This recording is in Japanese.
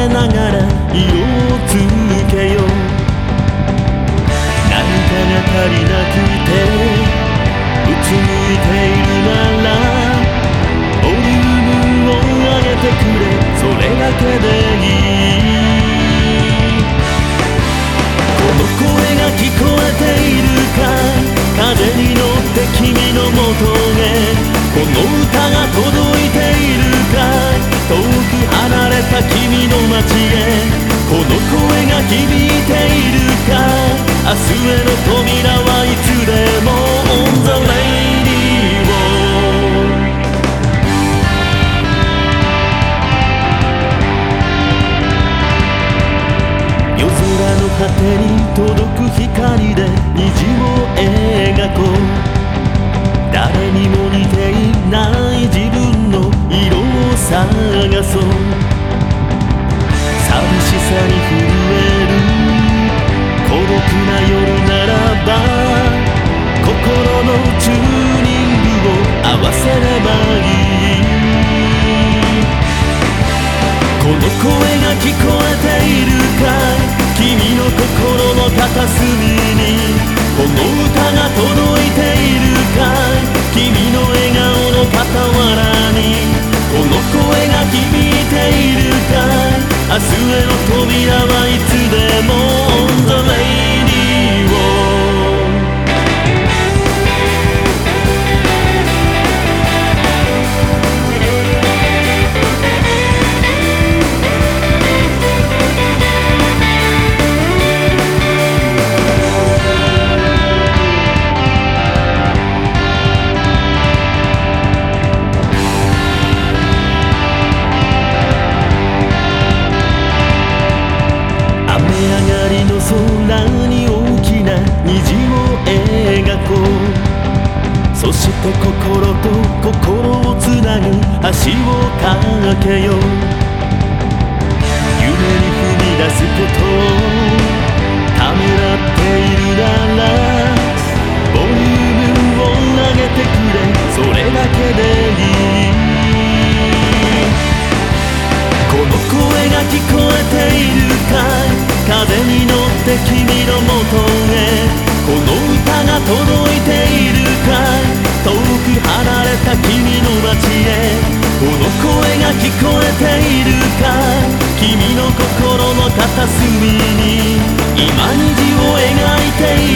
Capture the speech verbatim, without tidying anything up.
めながら色をつけよう。何かが足りなくてうつむいているならボリュームを上げてくれ、それだけでいい。この声が聞こえているかい、風に乗って君のもとへこの歌が届いているかい、遠く離れた君の街へこの声が響いているかい、明日への扉はいつでも On the radio。 夜空の果てに届く光で虹を描こう。誰にも似ていない自分の色を探そう。寂しさに震える孤独な夜ならば心のチューニングを合わせればいい。この声が聞こえているかい、君の心の片隅にこの歌が届いているかい、君の笑顔の傍らにこの声が響いているかい、明日への扉はいつでも On the radio。 空に大きな虹を描こう。そして心と心をつなぐ橋を架けよう。夢に踏み出すことをためらっているならボリュームを上げてくれ、それだけでいい。この声が聞こえているかい、風に乗って君のもとへこの歌が届いているかい、遠く離れた君の街へこの声が聞こえているかい、君の心の片隅に今虹を描いてい